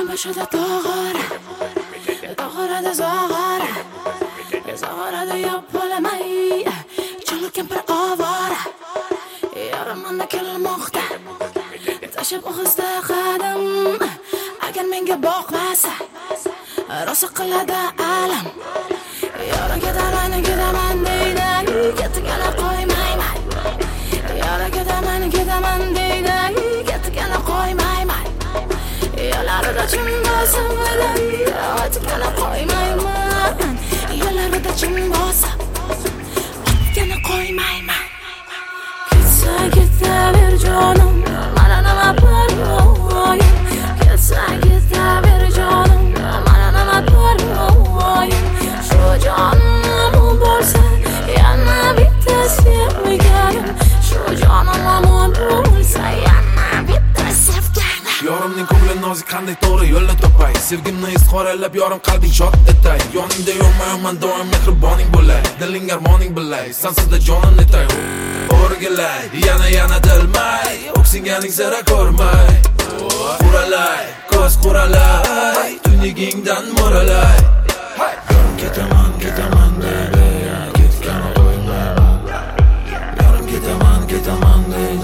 boshida tog'ora tog'orada zog'orada yopilamay chala kampir ovora yarim mana kelmoqda tashab og'izda qadam agar menga boqmasa rosa qiladi alam yoraga ketaman deydi ketgani qo'ymayman yoraga ketaman deydi ketgani qo'ymayman yo'larida chin bo'lsa ketgani qo'ymayman yo'larida chin bo'lsa ketgani qo'ymayman ketsa ketaver jonim mana nima parvoyim ketsa ketaver jonim mana nima parvoyim shu jonim bo'lsa yana bitta sevganim shu jonim bo'lsa yana bitta sevganim yorimning ko'ngli nozik qanday to'g'ri yo'lni topay sevgimni izhorlab yorim qalbing shod etay yoningda yo'qman doim mehriboning bo'lay diling armoning bilay sansizda jonim netay o'rgilay yana dilmay o'ksinganing sira ko'rmay quralay ko'z quralay tuynigingdan mo'ralay yorim ketaman deydi ketgani qo'ymayman yorim ketaman deydi